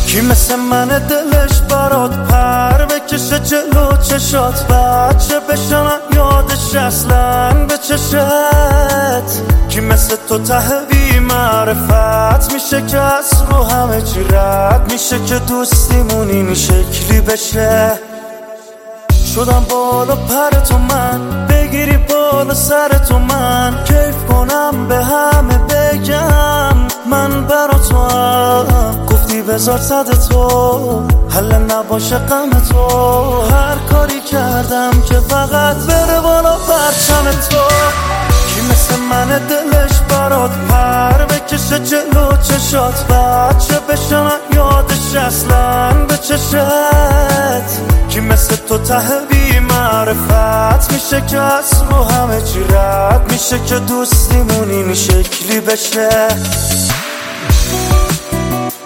کی مثل من دلش برات پر بکشه جلو چشات بچه بشنم یادش اصلا به چشت کی مثل تو ته بی معرفت میشه که از رو همه چی رد میشه که دوستیمون این شکلی بشه شدم بالا پر تو من بگیری بالا سر تو من کیف کنم به همه بگم من برا تو هم گفتی بذار صد تو حل نباشه غم تو هر کاری کردم که فقط بره بالا پرچم تو کی مثل من دلش برات پر بکشه جلو چشات بچه بشنم یادش اصلا به چشت کی مثل تو ته بی معرفت میشه که از رو همه چی رد میشه که دوستیمون این شکلی بشه